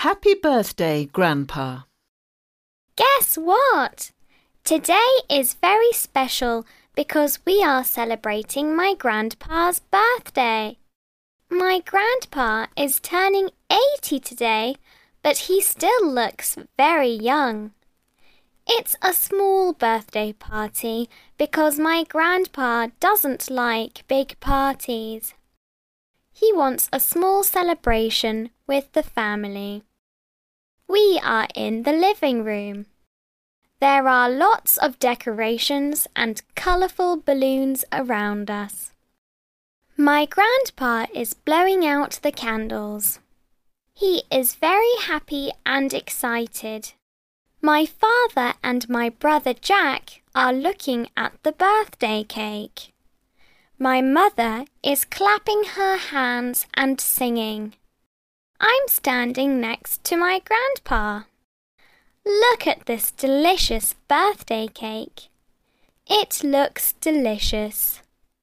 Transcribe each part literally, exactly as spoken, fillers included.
Happy birthday, Grandpa. Guess what? Today is very special because we are celebrating my grandpa's birthday. My grandpa is turning eighty today, but he still looks very young. It's a small birthday party because my grandpa doesn't like big parties. He wants a small celebration with the family. We are in the living room. There are lots of decorations and colourful balloons around us. My grandpa is blowing out the candles. He is very happy and excited. My father and my brother Jack are looking at the birthday cake. My mother is clapping her hands and singing. I'm standing next to my grandpa. Look at this delicious birthday cake. It looks delicious.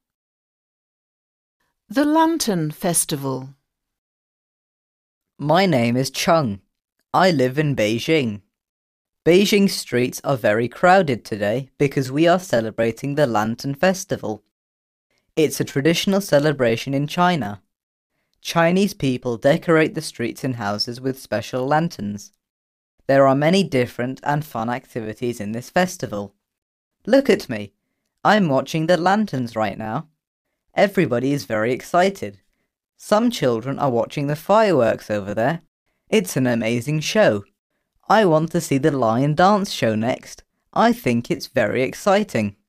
The Lantern Festival. My name is Chung. I live in Beijing. Beijing streets are very crowded today because we are celebrating the Lantern Festival. It's a traditional celebration in China. Chinese people decorate the streets and houses with special lanterns. There are many different and fun activities in this festival. Look at me. I'm watching the lanterns right now. Everybody is very excited. Some children are watching the fireworks over there. It's an amazing show. I want to see the lion dance show next. I think it's very exciting.